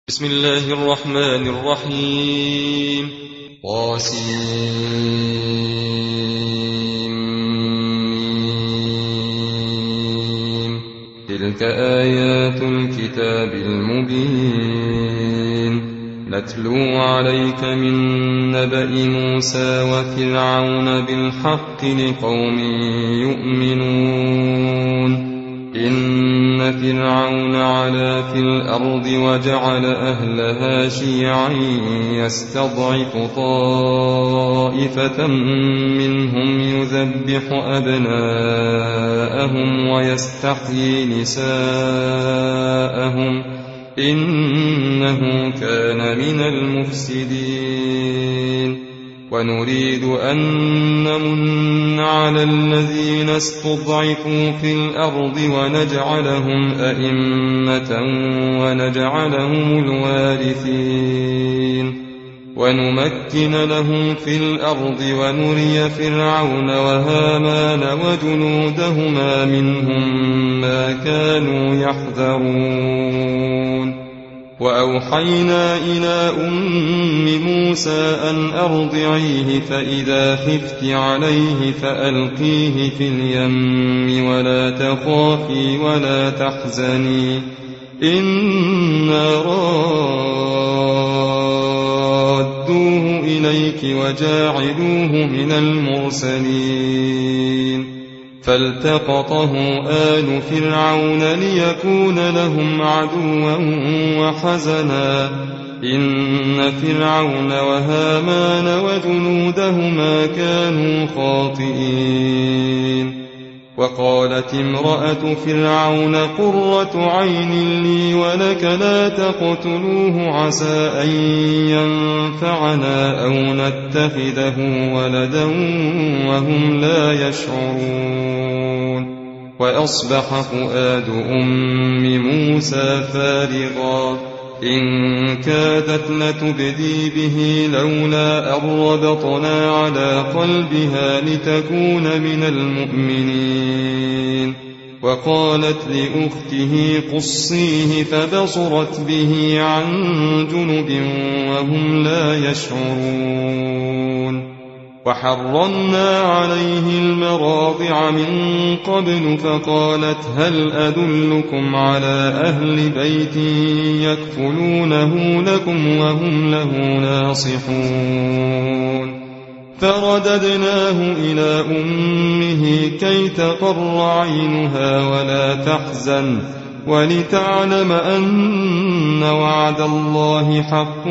بسم الله الرحمن الرحيم طاسيم تلك آيات الكتاب المبين نتلو عليك من نبأ موسى وفرعون بالحق لقوم يؤمنون إن فرعون علا في الأرض وجعل أهلها شيعا يستضعف طائفة منهم يذبح أبناءهم ويستحيي نساءهم إنه كان من المفسدين ونريد أن نمن على الذين استضعفوا في الأرض ونجعلهم أئمة ونجعلهم الوارثين ونمكن لهم في الأرض ونري فرعون وهامان وجنودهما منهم ما كانوا يحذرون وأوحينا إلى أم موسى أن أرضعيه فإذا خفت عليه فألقيه في اليم ولا تخافي ولا تحزني إنا رادوه إليك وجاعلوه من المرسلين فالتقطه آل فرعون ليكون لهم عدوا وحزنا إن فرعون وهامان وجنودهما كانوا خاطئين وقالت امرأة فرعون قرة عين لي ولك لا تقتلوه عسى أن ينفعنا أو نتخذه ولدا وهم لا يشعرون وأصبح فؤاد أم موسى فارغا إن كادت لتبدي به لولا أن ربطنا على قلبها لتكون من المؤمنين وقالت لأخته قصيه فبصرت به عن جنب وهم لا يشعرون وحرمنا عليه المراضع من قبل فقالت هل أدلكم على أهل بيت يكفلونه لكم وهم له ناصحون فرددناه إلى أمه كي تقر عينها ولا تحزن ولتعلم أن وعد الله حق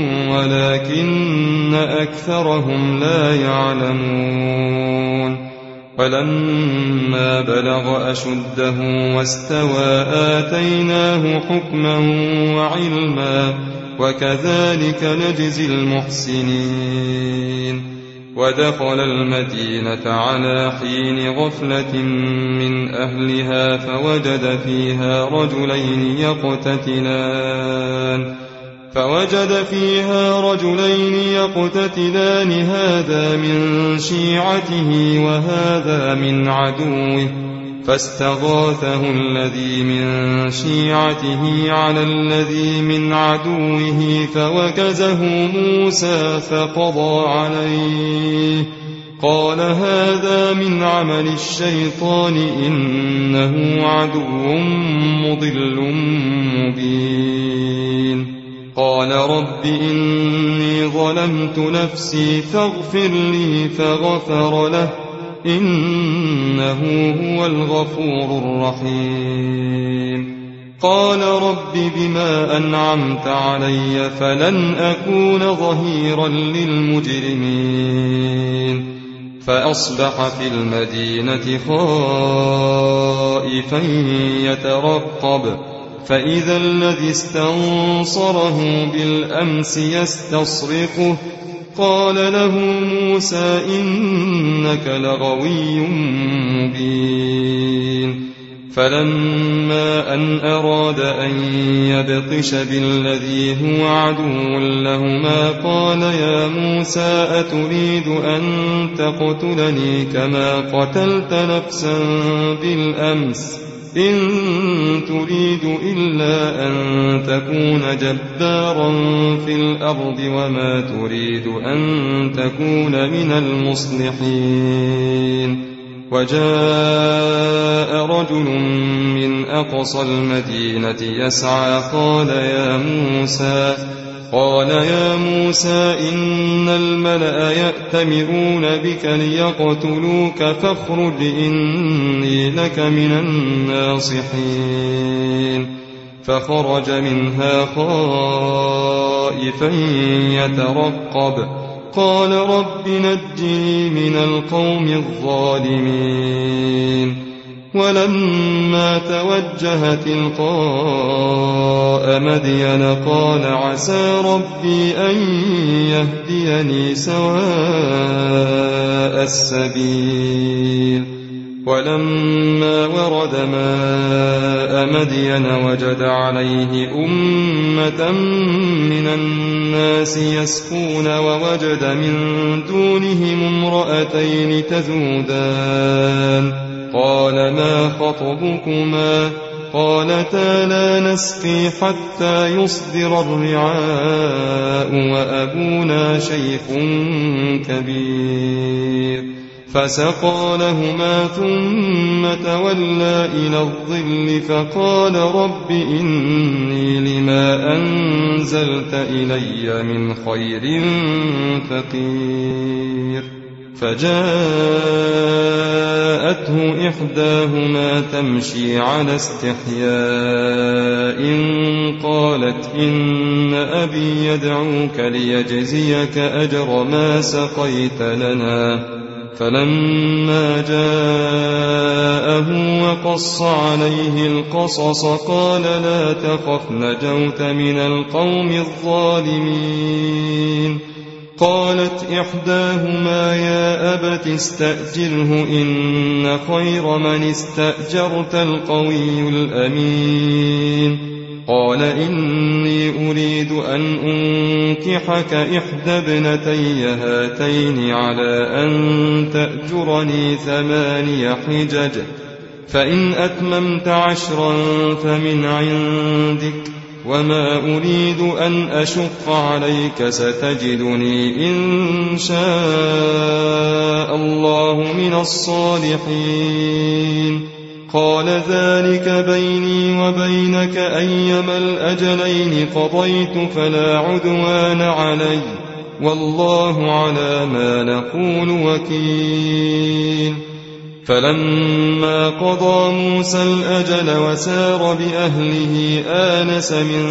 ولكن أكثرهم لا يعلمون ولما بلغ أشده واستوى آتيناه حكما وعلما وكذلك نجزي المحسنين ودخل المدينة على حين غفلة من أهلها فوجد فيها رجلين يقتتلان هذا من شيعته وهذا من عدوه فاستغاثه الذي من شيعته على الذي من عدوه فوكزه موسى فقضى عليه قال هذا من عمل الشيطان إنه عدو مضل مبين قال رب إني ظلمت نفسي فاغفر لي فغفر له إنه هو الغفور الرحيم قال رب بما أنعمت علي فلن أكون ظهيرا للمجرمين فأصبح في المدينة خائفا يترقب فإذا الذي استنصره بالأمس يستصرخه قال له موسى إنك لغوي مبين فلما أن أراد أن يبطش بالذي هو عدو لهما قال يا موسى أتريد أن تقتلني كما قتلت نفسا بالأمس إن تريد إلا أن تكون جبارا في الأرض وما تريد أن تكون من المصلحين. وجاء رجل من أقصى المدينة يسعى قال يا موسى إن الملأ يأتمرون بك ليقتلوك فاخرج إني لك من الناصحين. فخرج منها خائفا يترقب قال رب نجني من القوم الظالمين. ولما توجه تلقاء مدين قال عسى ربي أن يهديني سواء السبيل. ولما ورد ماء مدين وجد عليه أمة من الناس يسقون ووجد من دونهم امرأتين تذودان قال ما خطبكما قالتا لا نسقي حتى يصدر الرعاء وأبونا شيخ كبير. فسقى لهما ثم تولى إلى الظل فقال رب إني لما أنزلت إلي من خير فقير. فجاءته إحداهما تمشي على استحياء قالت إن أبي يدعوك ليجزيك أجر ما سقيت لنا. فلما جاءه وقص عليه القصص قال لا تخف نجوت من القوم الظالمين. قالت إحداهما يا أبت استأجره إن خير من استأجرت القوي الأمين. قال إني أريد أن أنكحك إحدى ابنتي هاتين على أن تأجرني 8 حجج فإن أتممت 10 فمن عندك وما أريد أن أشق عليك ستجدني إن شاء الله من الصالحين. قال ذلك بيني وبينك أيما الأجلين قضيت فلا عدوان علي والله على ما نقول وكيل. فلما قضى موسى الأجل وسار بأهله آنس من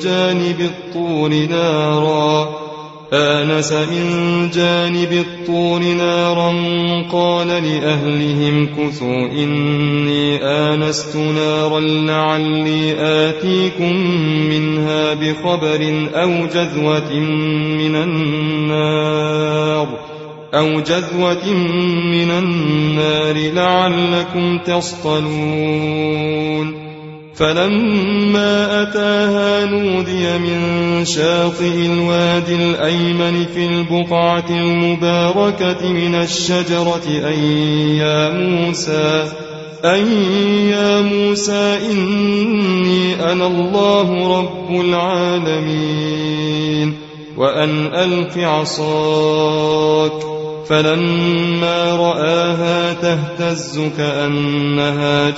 جانب الطور نارا قال لأهلهم كثوا إني آنست نارا لعلي آتيكم منها بخبر أو جذوة من النار لعلكم تصطلون. فلما أتاها نودي من شاطئ الوادي الأيمن في البقعة المباركة من الشجرة أي يا موسى إني أنا الله رب العالمين وأن ألق عصاك. فلما رآها تهتز كأنها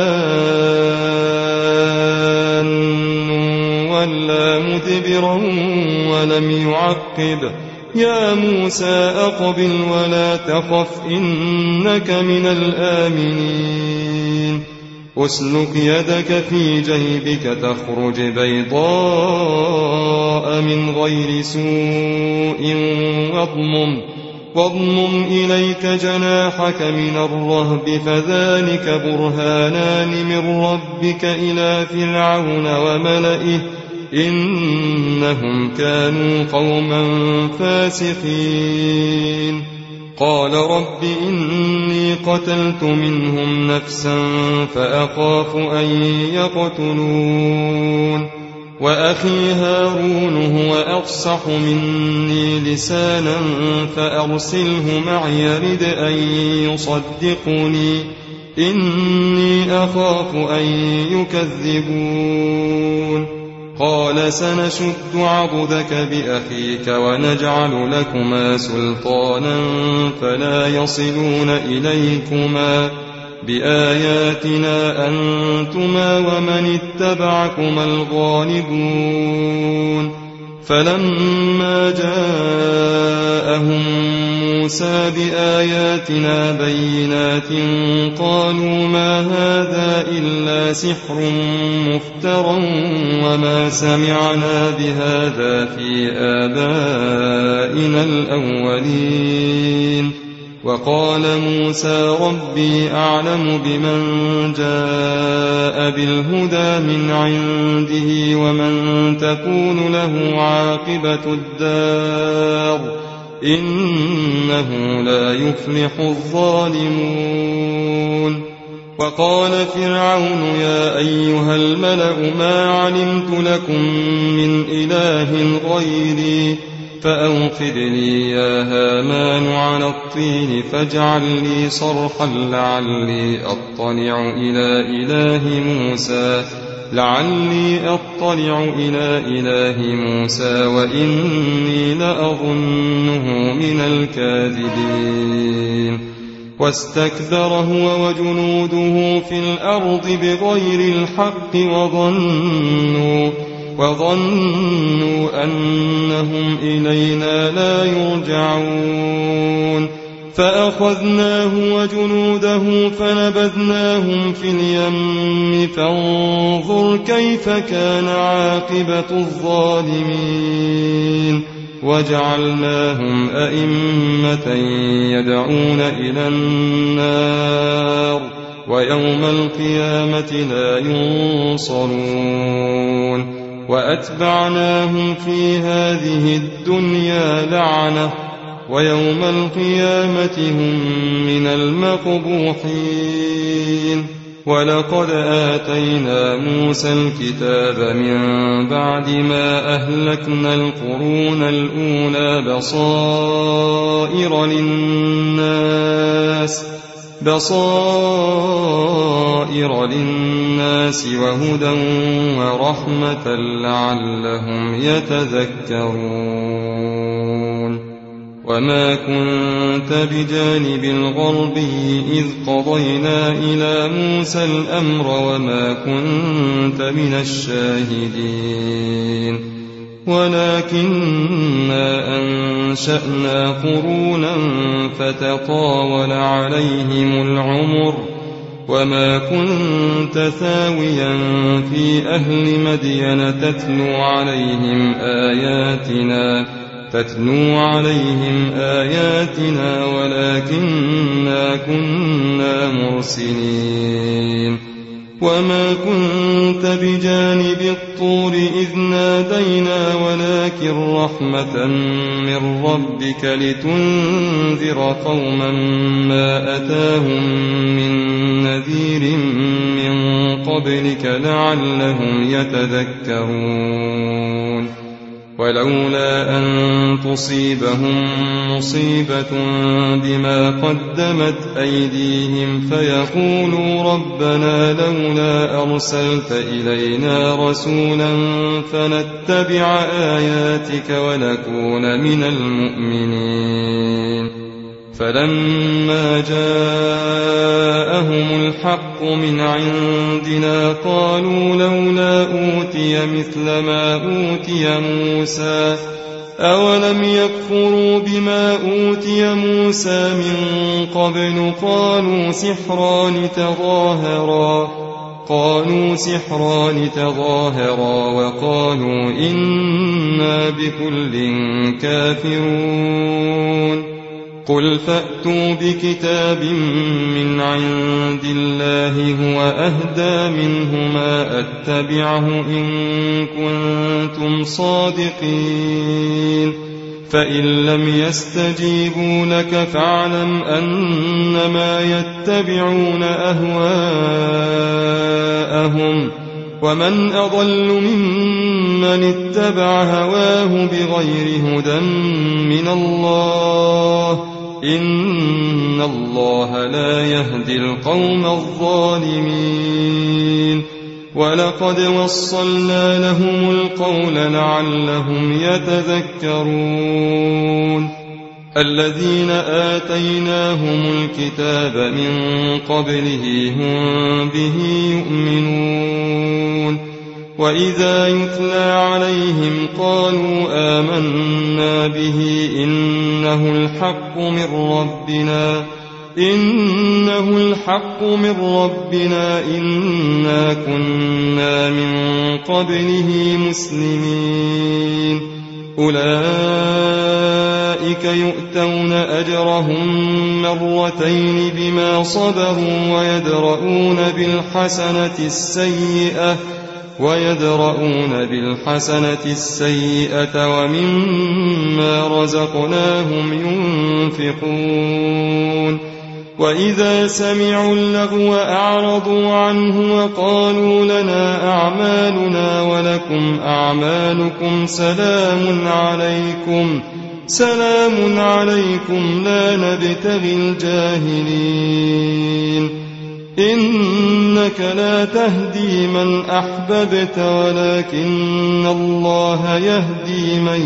جان ولا مدبرا ولم يعقب. يا موسى أقبل ولا تخف إنك من الآمنين. أسلك يدك في جيبك تخرج بيضاء من غير سوء واضمم إليك جناحك من الرهب فذلك برهانان من ربك إلى فرعون وملئه إنهم كانوا قوما فاسقين. قال رب إني قتلت منهم نفسا فأخاف أن يقتلون وأخي هارون هو أفصح مني لسانا فأرسله معي يرد أن يصدقني إني أخاف أن يكذبون قال سنشد عضدك بأخيك ونجعل لكما سلطانا فلا يصلون إليكما بآياتنا أنتما ومن اتبعكما الغالبون فلما جاءهم موسى بآياتنا بينات قالوا ما هذا إلا سحر مفترى وما سمعنا بهذا في آبائنا الأولين وقال موسى ربي أعلم بمن جاء بالهدى من عنده ومن تكون له عاقبة الدار إنه لا يفلح الظالمون وقال فرعون يا أيها الملأ ما علمت لكم من إله غيري فأوقد لي يا هامان على الطين فاجعل لي صرحا لعلي أطلع إلى إله موسى وإني لأظنه من الكاذبين واستكبر هو وجنوده في الأرض بغير الحق وظنوا أنهم إلينا لا يرجعون فأخذناه وجنوده فنبذناهم في اليم فانظر كيف كان عاقبة الظالمين وجعلناهم أئمة يدعون إلى النار ويوم القيامة لا ينصرون وأتبعناهم في هذه الدنيا لعنة ويوم القيامة هم من المقبوحين ولقد آتينا موسى الكتاب من بعد ما أهلكنا القرون الأولى بصائر للناس وهدى ورحمة لعلهم يتذكرون وما كنت بجانب الغربي إذ قضينا إلى موسى الأمر وما كنت من الشاهدين ولكننا أنشأنا قرونا فتطاول عليهم العمر وما كنت ثاويا في أهل مدين تتلو عليهم آياتنا ولكننا كنا مرسلين وما كنت بجانب الطور إذ نادينا ولكن رحمة من ربك لتنذر قوما ما أتاهم من نذير من قبلك لعلهم يتذكرون ولولا أن تصيبهم مصيبة بما قدمت أيديهم فيقولوا ربنا لولا أرسلت إلينا رسولا فنتبع آياتك ونكون من المؤمنين فلما جاءهم الحق من عندنا قالوا لولا أوتي مثل ما أوتي موسى أولم يكفروا بما أوتي موسى من قبل قالوا سحران تظاهرا وقالوا إنا بكل كافرون قل فأتوا بكتاب من عند الله هو أهدى منهما أتبعه إن كنتم صادقين فإن لم يستجيبوا لك فاعلم أنما يتبعون أهواءهم ومن أضل ممن اتبع هواه بغير هدى من الله إن الله لا يهدي القوم الظالمين ولقد وصلنا لهم القول لعلهم يتذكرون الذين آتيناهم الكتاب من قبله هم به يؤمنون وإذا يتلى عليهم قالوا آمنا به إنه الحق من ربنا إنا كنا من قبله مسلمين أولئك يؤتون أجرهم مرتين بما صبروا ويدرؤون بالحسنة السيئة ومما رزقناهم ينفقون وإذا سمعوا اللغو أعرضوا عنه وقالوا لنا أعمالنا ولكم أعمالكم سلام عليكم لا نبتغي الجاهلين إنك لا تهدي من أحببت ولكن الله يهدي من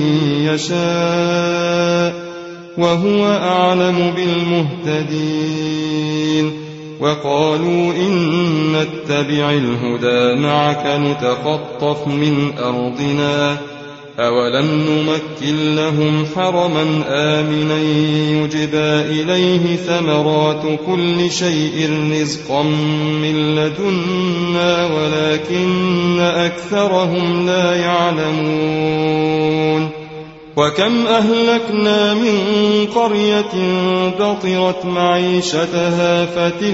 يشاء وهو أعلم بالمهتدين وقالوا إن نتبع الهدى معك نتخطف من أرضنا أولم نمكن لهم حرما آمنا يجبى إليه ثمرات كل شيء رزقا من لدنا ولكن أكثرهم لا يعلمون وكم أهلكنا من قرية بطرت معيشتها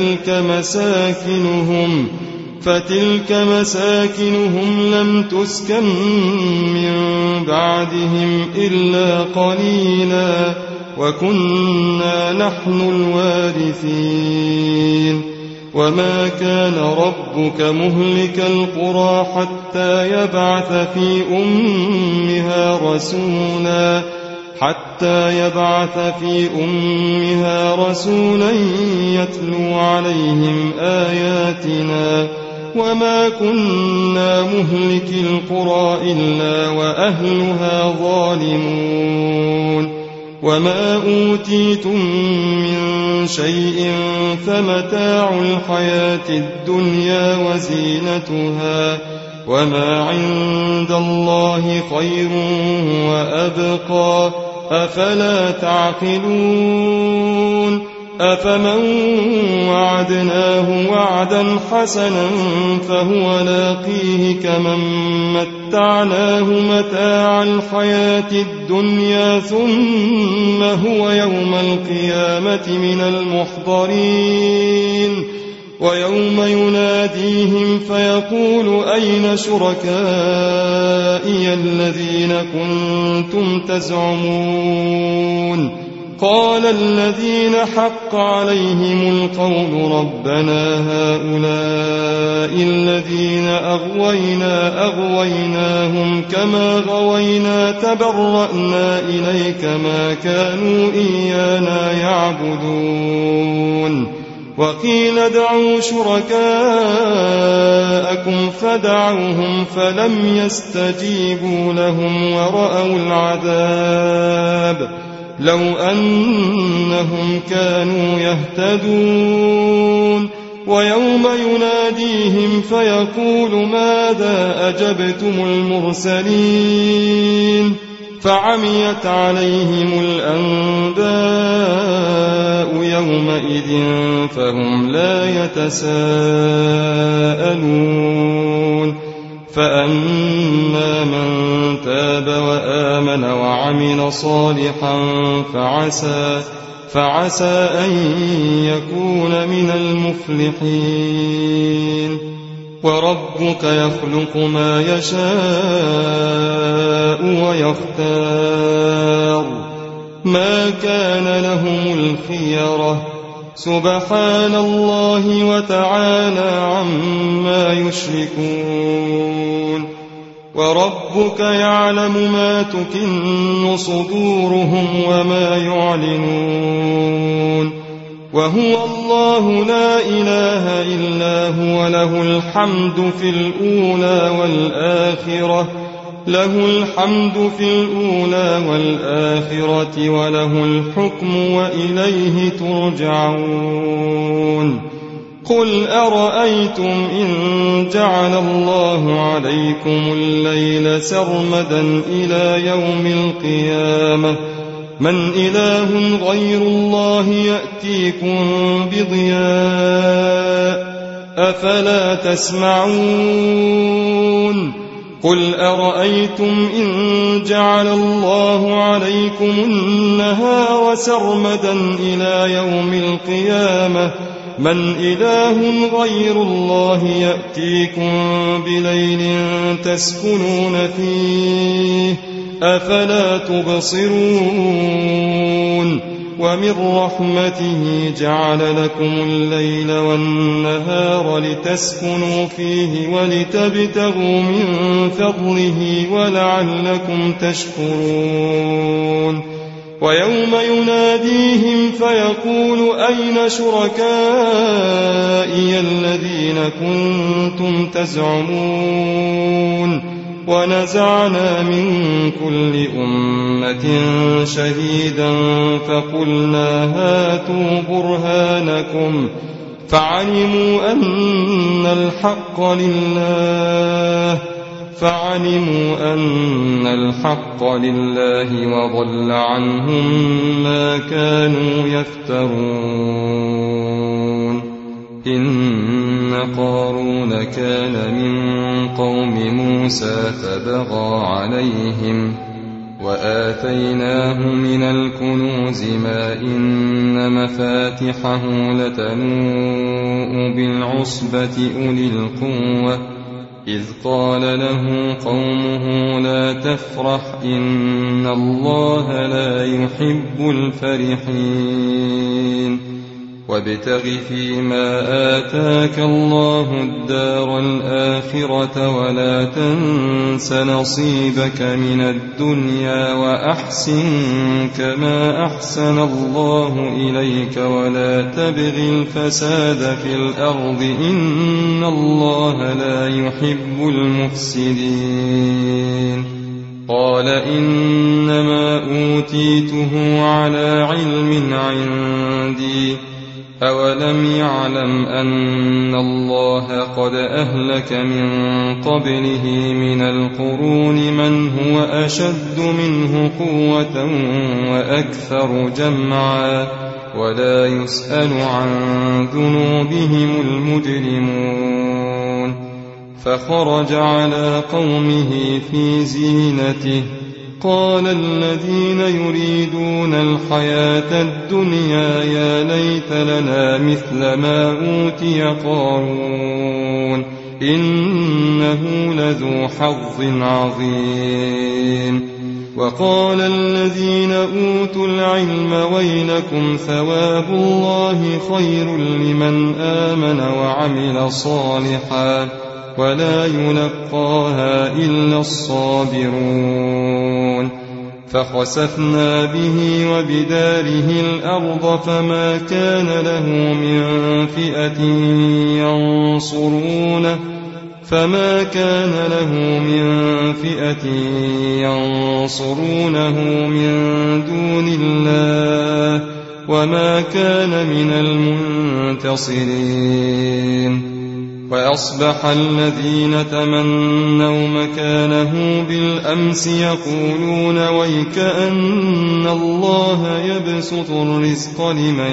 فتلك مساكنهم لم تسكن من بعدهم إلا قليلا وكنا نحن الوارثين وما كان ربك مهلك القرى حتى يبعث في أمها رسولا يتلو عليهم آياتنا وما كنا مهلك القرى إلا وأهلها ظالمون وما أوتيتم من شيء فمتاع الحياة الدنيا وزينتها وما عند الله خير وأبقى أفلا تعقلون أفمن وعدناه وعدا حسنا فهو لاقيه كمن متعناه متاع الحياة الدنيا ثم هو يوم القيامة من المحضرين ويوم يناديهم فيقول أين شركائي الذين كنتم تزعمون قال الذين حق عليهم القول ربنا هؤلاء الذين أغويناهم كما غوينا تبرأنا إليك ما كانوا إيانا يعبدون وقيل ادعوا شركاءكم فدعوهم فلم يستجيبوا لهم ورأوا العذاب لو أنهم كانوا يهتدون ويوم يناديهم فيقول ماذا أجبتم المرسلين فعميت عليهم الأنباء يومئذ فهم لا يتساءلون فأما من تاب وآمن وعمل صالحا فعسى أن يكون من المفلحين وربك يخلق ما يشاء ويختار ما كان لهم الخيرة سبحان الله وتعالى عما يشركون وربك يعلم ما تكن صدورهم وما يعلنون وهو الله لا إله إلا هو له الحمد في الأولى والآخرة وله الحكم وإليه ترجعون قل أرأيتم إن جعل الله عليكم الليل سرمدا إلى يوم القيامة من إله غير الله يأتيكم بضياء أفلا تسمعون قل أرأيتم إن جعل الله عليكم النهار سرمدا إلى يوم القيامة من إله غير الله يأتيكم بليل تسكنون فيه أفلا تبصرون ومن رحمته جعل لكم الليل والنهار لتسكنوا فيه ولتبتغوا من فضله ولعلكم تشكرون ويوم يناديهم فيقول أين شركائي الذين كنتم تزعمون ونزعنا من كل أمة شهيدا فقلنا هاتوا برهانكم فعلموا أن الحق لله وضل عنهم ما كانوا يفترون إن قارون كان من قوم موسى فبغى عليهم وآتيناه من الكنوز ما إن مفاتحه لتنوء بالعصبة أولي القوة إذ قال له قومه لا تفرح إن الله لا يحب الفرحين وابتغ فيما آتاك الله الدار الآخرة ولا تنس نصيبك من الدنيا وأحسن كما أحسن الله إليك ولا تبغ الفساد في الأرض إن الله لا يحب المفسدين قال إنما أوتيته على علم عندي أولم يعلم أن الله قد أهلك من قبله من القرون من هو أشد منه قوة وأكثر جمعا ولا يسأل عن ذنوبهم المجرمون فخرج على قومه في زينته قال الذين يريدون الحياة الدنيا يا ليت لنا مثل ما أوتي قارون إنه لذو حظ عظيم وقال الذين أوتوا العلم ويلكم ثواب الله خير لمن آمن وعمل صالحا ولا يلقاها إلا الصابرون فخسفنا به وبداره الأرض فما كان له من فئة ينصرونه من دون الله وما كان من المنتصرين وأصبح الذين تمنوا مكانه بالأمس يقولون ويكأن الله يبسط الرزق لمن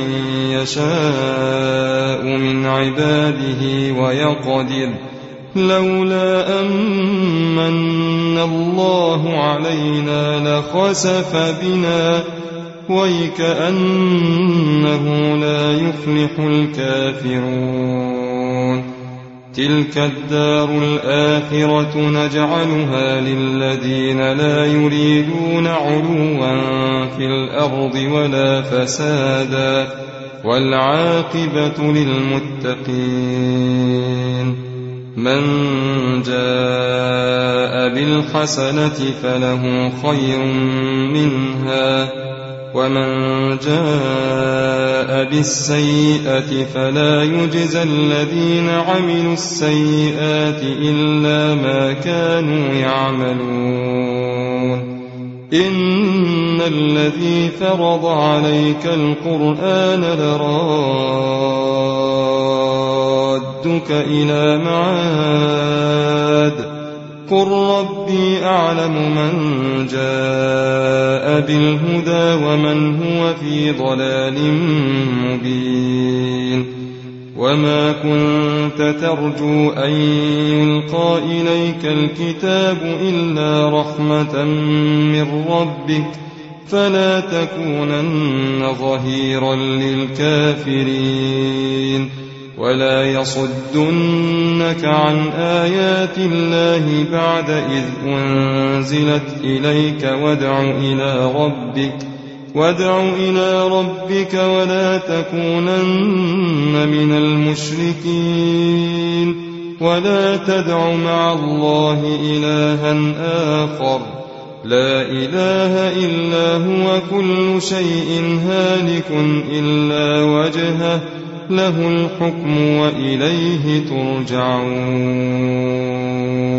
يشاء من عباده ويقدر لولا أمن الله علينا لخسف بنا ويكأنه لا يفلح الكافرون تلك الدار الآخرة نجعلها للذين لا يريدون علوا في الأرض ولا فسادا والعاقبة للمتقين من جاء بالحسنة فله خير منها ومن جاء بالسيئة فلا يجزى الذين عملوا السيئات إلا ما كانوا يعملون إن الذي فرض عليك القرآن لرادك إلى معاد قل ربي أعلم من جاء بالهدى ومن هو في ضلال مبين وما كنت ترجو أن يلقى إليك الكتاب إلا رحمة من ربك فلا تكونن ظهيرا للكافرين ولا يصدنك عن آيات الله بعد إذ أنزلت إليك وادع إلى ربك ولا تكونن من المشركين ولا تدع مع الله إلها آخر لا إله إلا هو كل شيء هالك إلا وجهه له الحكم وإليه ترجعون